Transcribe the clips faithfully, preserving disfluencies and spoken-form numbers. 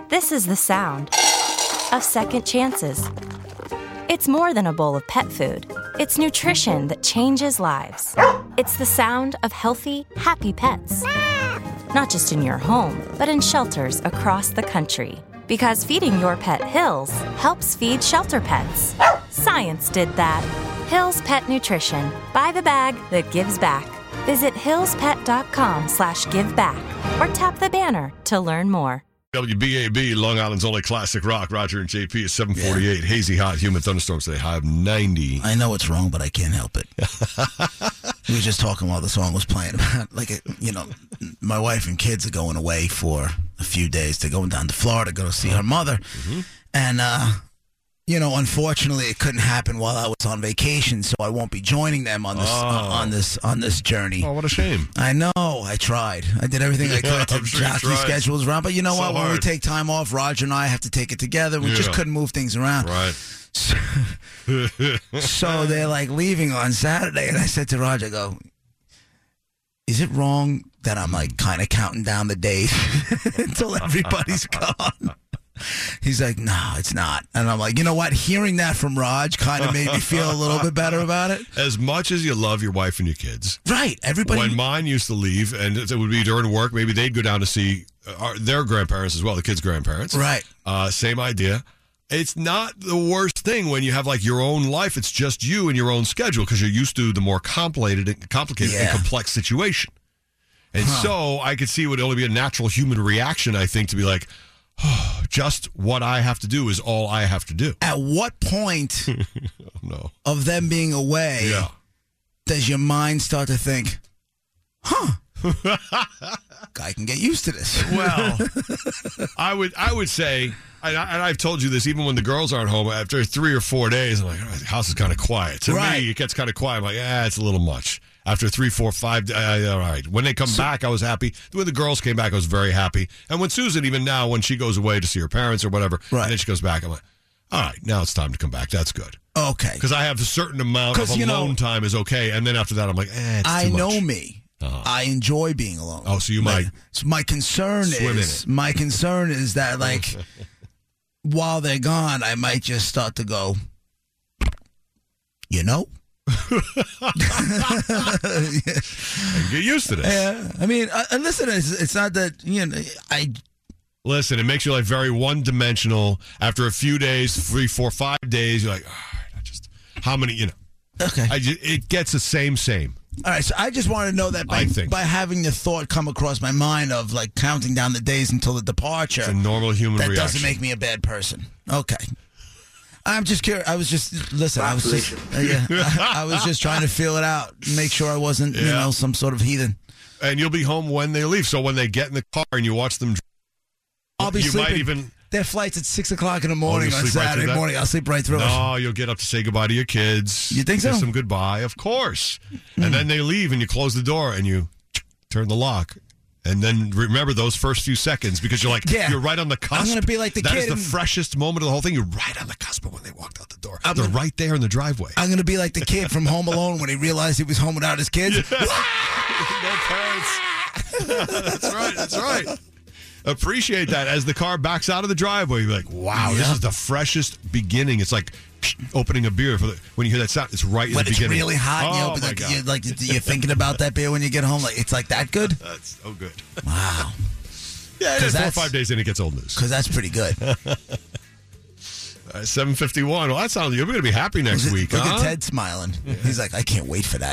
This is the sound of second chances. It's more than a bowl of pet food. It's nutrition that changes lives. It's the sound of healthy, happy pets. Not just in your home, but in shelters across the country. Because feeding your pet Hills helps feed shelter pets. Science did that. Hills Pet Nutrition. Buy the bag that gives back. Visit hillspet.com slash give back or tap the banner to learn more. W B A B, Long Island's only classic rock. Roger and J P is seven forty-eight. Yeah. Hazy, hot, humid thunderstorms today. High of ninety. I know it's wrong, but I can't help it. We were just talking while the song was playing about, like, you know, my wife and kids are going away for a few days. They're going down to Florida to go see her mother. Mm-hmm. And, uh, you know, unfortunately, it couldn't happen while I was on vacation, so I won't be joining them on this oh. uh, on this on this journey. Oh, what a shame! I know. I tried. I did everything I could to sure jockey schedules around. But you know so what? When hard. we take time off, Roger and I have to take it together. We yeah. just couldn't move things around. Right. So, so they're like leaving on Saturday, and I said to Roger, I go, is it wrong that I'm like kind of counting down the days until everybody's gone? He's like, no, it's not. And I'm like, you know what? Hearing that from Raj kind of made me feel a little bit better about it. As much as you love your wife and your kids. Right. Everybody. When mine used to leave, and it would be during work, maybe they'd go down to see our, their grandparents as well, the kids' grandparents. Right. Uh, same idea. It's not the worst thing when you have like your own life. It's just you and your own schedule because you're used to the more complicated and complicated yeah. and complex situation. And huh. so I could see it would only be a natural human reaction, I think, to be like, oh, just what I have to do is all I have to do. At what point oh, no. of them being away yeah. does your mind start to think, huh, I can get used to this? Well, I would I would say, and, I, and I've told you this, even when the girls aren't home, after three or four days, I'm like, oh, the house is kind of quiet. To right. me, it gets kind of quiet. I'm like, ah, it's a little much. After three, four, five, uh, all right. When they come so, back, I was happy. When the girls came back, I was very happy. And when Susan, even now, when she goes away to see her parents or whatever, right. and then she goes back, I'm like, all right, now it's time to come back. That's good. Okay. Because I have a certain amount of alone know, time is okay. And then after that, I'm like, eh, it's I too much. know me. Uh-huh. I enjoy being alone. Oh, so you my, might. So my concern is, my concern is that, like, while they're gone, I might just start to go, you know? Get used to this. Yeah, I mean, uh, and listen, it's, it's not that, you know, I... Listen, it makes your life very one-dimensional. After a few days, three, four, five days, you're like, all right, I just, how many, you know. Okay. I just, it gets the same, same. All right, so I just want to know that by, by having the thought come across my mind of, like, counting down the days until the departure. It's a normal human that reaction. That doesn't make me a bad person. Okay. I'm just curious. I was just, listen, I was just, uh, yeah, I, I was just trying to feel it out, make sure I wasn't, yeah. you know, some sort of heathen. And you'll be home when they leave. So when they get in the car and you watch them, I'll be you sleeping. might even. Their flight's at six o'clock in the morning oh, on Saturday right morning. I'll sleep right through no, it. No, you'll get up to say goodbye to your kids. You think so? Kiss them goodbye, of course. Mm. And then they leave and you close the door and you turn the lock. And then remember those first few seconds because you're like, yeah. you're right on the cusp. I'm going to be like the that kid. That is the and... freshest moment of the whole thing. You're right on the cusp of when they walked out the door. I'm They're gonna... right there in the driveway. I'm going to be like the kid from Home Alone when he realized he was home without his kids. Yes. No parents. That's right. That's right. Appreciate that. As the car backs out of the driveway, you're like, wow, yeah. this is the freshest beginning. It's like opening a beer. For the, when you hear that sound, it's right in when the beginning. When it's really hot, oh, you open my the, God. you're, like, you're thinking about that beer when you get home. Like It's like that good? That's so good. Wow. Yeah, it is. Four or five days in, it gets old news. Because that's pretty good. Uh, seven fifty-one. Well, that sounds. You're going to be happy next it, week, look huh? Look at Ted smiling. Yeah. He's like, I can't wait for that.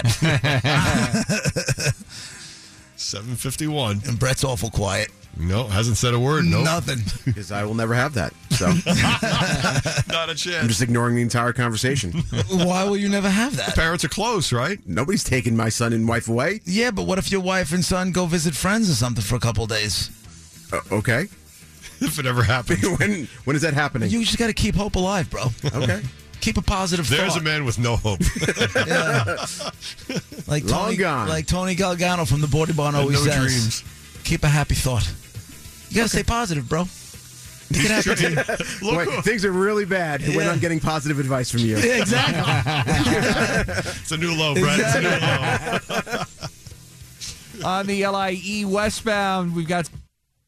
seven fifty-one. And Brett's awful quiet. No, hasn't said a word. No, nope. Nothing. Because I will never have that. So not a chance. I'm just ignoring the entire conversation. Why will you never have that? The parents are close, right? Nobody's taking my son and wife away. Yeah, but what if your wife and son go visit friends or something for a couple of days? Uh, okay. If it ever happens. when when is that happening? You just got to keep hope alive, bro. Okay. Keep a positive There's thought. a man with no hope. Yeah. Like Long Tony, gone. Like Tony Galgano from the Border Barn always no says. Dreams. Keep a happy thought. You got to stay positive, bro. You can have it. Look, Wait, things are really bad yeah. when I'm getting positive advice from you. Yeah, exactly. It's a new low, Brett. Exactly. It's a new low. On the L I E westbound, we've got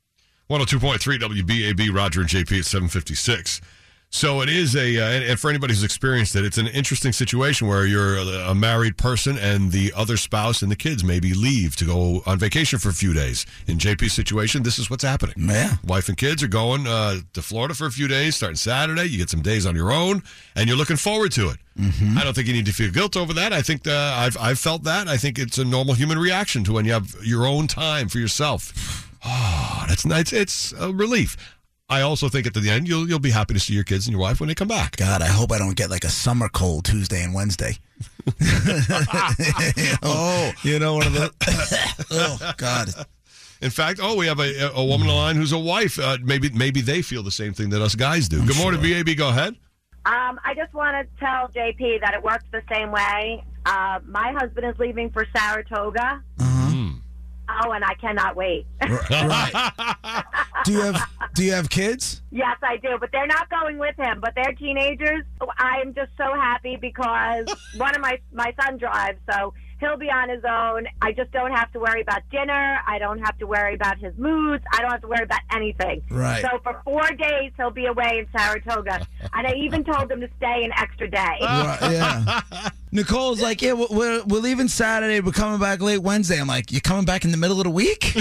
one oh two point three W B A B, Roger and J P at seven fifty-six. So it is a, uh, and, and for anybody who's experienced it, it's an interesting situation where you're a, a married person and the other spouse and the kids maybe leave to go on vacation for a few days. In J P's situation, this is what's happening. Yeah. Wife and kids are going uh, to Florida for a few days, starting Saturday. You get some days on your own, and you're looking forward to it. Mm-hmm. I don't think you need to feel guilt over that. I think uh, I've I've felt that. I think it's a normal human reaction to when you have your own time for yourself. Oh, that's nice. It's a relief. I also think at the end you'll you'll be happy to see your kids and your wife when they come back. God, I hope I don't get like a summer cold Tuesday and Wednesday. you know, oh, you know one of the. Oh God. In fact, oh, we have a a woman on the line who's a wife. Uh, maybe maybe they feel the same thing that us guys do. I'm Good morning, sure. B A B. Go ahead. Um, I just want to tell J P that it works the same way. Uh, my husband is leaving for Saratoga. Mm. Oh, and I cannot wait. Right. do you have Do you have kids? Yes, I do, but they're not going with him. But they're teenagers. I am just so happy because one of my my son drives, so he'll be on his own. I just don't have to worry about dinner. I don't have to worry about his moods. I don't have to worry about anything. Right. So for four days, he'll be away in Saratoga. And I even told him to stay an extra day. Right, yeah. Nicole's like, yeah, we're, we're leaving Saturday. We're coming back late Wednesday. I'm like, you're coming back in the middle of the week?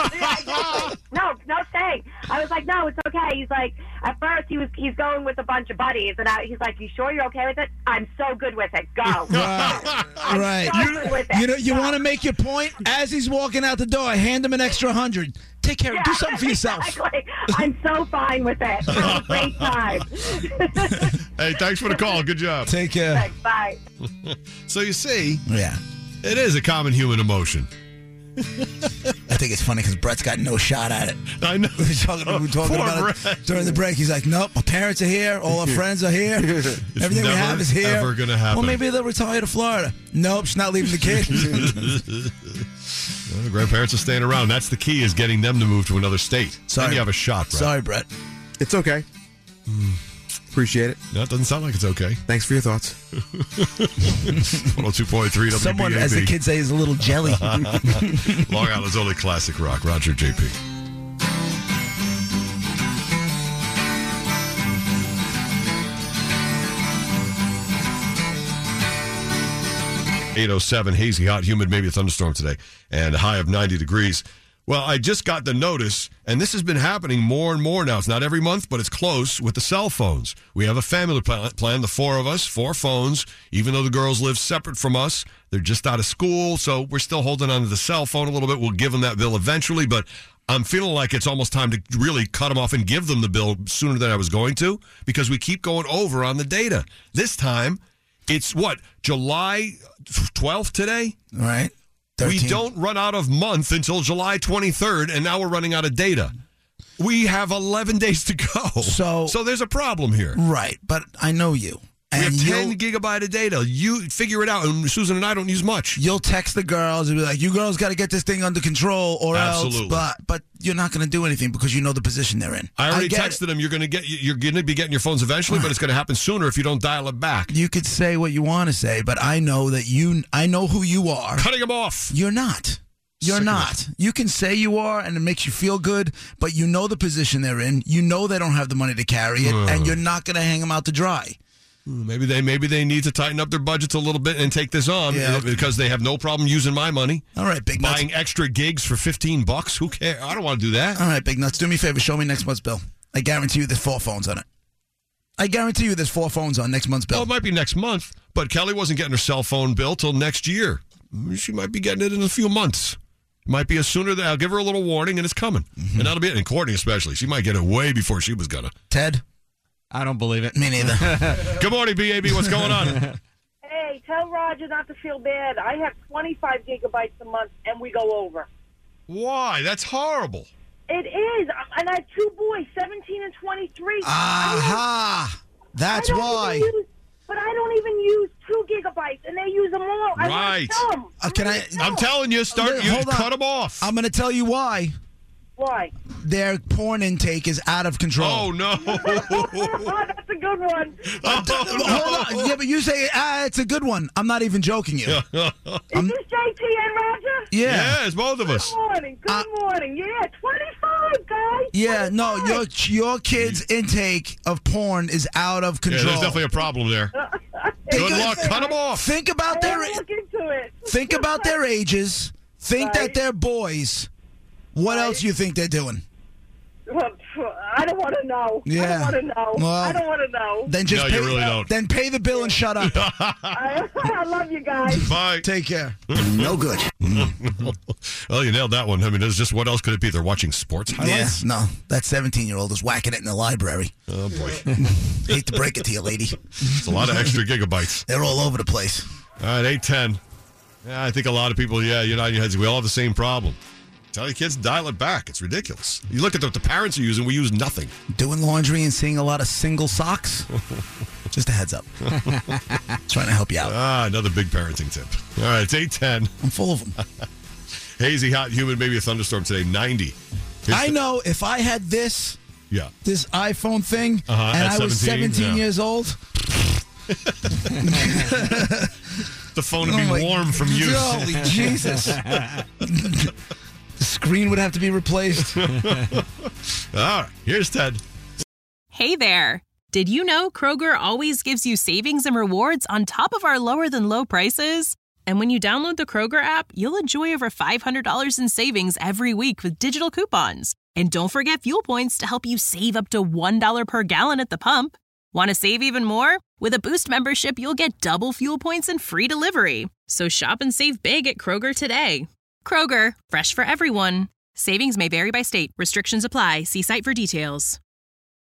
no, no staying. I was like, no, it's okay. He's like, at first he was he's going with a bunch of buddies, and I, he's like, you sure you're okay with it? I'm so good with it. Go. Right. I'm right. so You, good with it. you know, you Go. want to make your point as he's walking out the door. I hand him an extra hundred. Take care. Yeah, Do something for yourself. Exactly. I'm so fine with it. Have a great time. Hey, thanks for the call. Good job. Take care. Thanks, bye. So you see, Yeah. it is a common human emotion. I think it's funny because Brett's got no shot at it. I know. We were talking, we were talking Poor about Brett. it during the break. He's like, nope, my parents are here. All our friends are here. Everything we never, have is here. ever gonna happen. Well, maybe they'll retire to Florida. Nope, she's not leaving the kids. Well, the grandparents are staying around. That's the key, is getting them to move to another state. Sorry. Then you have a shot, Brett. Sorry, Brett. It's okay. Appreciate it. No, it doesn't sound like it's okay. Thanks for your thoughts. one oh two point three W B A B. Someone, as the kids say, is a little jelly. Long Island's only classic rock. Roger, J P. eight oh seven, hazy, hot, humid, maybe a thunderstorm today, and a high of ninety degrees. Well, I just got the notice, and this has been happening more and more now. It's not every month, but it's close with the cell phones. We have a family plan, plan, the four of us, four phones. Even though the girls live separate from us, they're just out of school, so we're still holding on to the cell phone a little bit. We'll give them that bill eventually, but I'm feeling like it's almost time to really cut them off and give them the bill sooner than I was going to, because we keep going over on the data. This time, it's what, July twelfth today? Right. We thirteen. don't run out of month until July twenty-third, and now we're running out of data. We have eleven days to go. So- so there's a problem here. Right, but I know you. We And have ten you'll, gigabyte of data. You figure it out, and Susan and I don't use much. you'll text the girls and be like, you girls got to get this thing under control or Absolutely. else. But, but you're not going to do anything because you know the position they're in. I already get texted it. them. You're going to get. You're going to be getting your phones eventually, but it's going to happen sooner if you don't dial it back. You could say what you want to say, but I know that you, I know who you are. Cutting them off. You're not. You're Sick of not. You can say you are, and it makes you feel good, but you know the position they're in. You know they don't have the money to carry it, and you're not going to hang them out to dry. Maybe they maybe they need to tighten up their budgets a little bit and take this on, Yeah. because they have no problem using my money. All right, Big Nuts. Buying extra gigs for fifteen bucks. Who cares? I don't want to do that. All right, Big Nuts. Do me a favor. Show me next month's bill. I guarantee you there's four phones on it. I guarantee you there's four phones on next month's bill. Well, it might be next month, but Kelly wasn't getting her cell phone bill till next year. She might be getting it in a few months. It might be a sooner than I'll give her a little warning, and it's coming. Mm-hmm. And that'll be it. And Courtney especially. She might get it way before she was gonna. Ted? I don't believe it. Me neither. Good morning, B A B. What's going on? Hey, tell Roger not to feel bad. I have twenty-five gigabytes a month, and we go over. Why? That's horrible. It is. And I have two boys, seventeen and twenty-three. Aha! That's I don't why. even use, but I don't even use two gigabytes, and they use them all. I Right. want some. Uh, can I- I'm telling you, start. Hold You on. cut them off. I'm going to tell you why. Why? their porn intake is out of control. Oh, no. That's a good one. Oh, Hold on. Yeah, but you say, ah, it's a good one. I'm not even joking you. Is this J T and Roger? Yeah. Yeah, it's both of us. Good morning. Good Uh, morning. Yeah, twenty-five, guys. Yeah, no, twenty-five. your your kid's intake of porn is out of Yeah, control. there's definitely a problem there. Good luck. Cut them off. Think about I their will look into it. think about their ages. Think that Right. they're boys. What Right. else you think they're doing? Well, I don't want to know. I Yeah. don't want to know. Well, I don't want to know. Then just No, pay, you really don't. Then pay the bill and shut up. I, I love you guys. Bye. Take care. No good. Well, you nailed that one. I mean, there's just what else could it be? They're watching sports Yeah, highlights? no, that seventeen-year-old is whacking it in the library. Oh, boy. Hate to break it to you, lady. It's a lot of extra gigabytes. They're all over the place. All right, eight ten. Yeah, I think a lot of people, yeah, you're nodding your heads. We all have the same problem. Tell your kids to dial it back. It's ridiculous. You look at what the parents are using, we use nothing. Doing laundry and seeing a lot of single socks. Just a heads up. Trying to help you out. Ah, another big parenting tip. All right, it's eight ten. I'm full of them. Hazy, hot, humid, maybe a thunderstorm today, ninety. Here's I the- know if I had this Yeah. this iPhone thing Uh-huh, and at I was seventeen, seventeen yeah. years old. The phone would Oh be my- warm from use. Holy Jesus. The screen would have to be replaced. All right, here's Ted. Hey there. Did you know Kroger always gives you savings and rewards on top of our lower than low prices? And when you download the Kroger app, you'll enjoy over five hundred dollars in savings every week with digital coupons. And don't forget fuel points to help you save up to one dollar per gallon at the pump. Want to save even more? With a Boost membership, you'll get double fuel points and free delivery. So shop and save big at Kroger today. Kroger, fresh for everyone. Savings may vary by state. Restrictions apply. See site for details.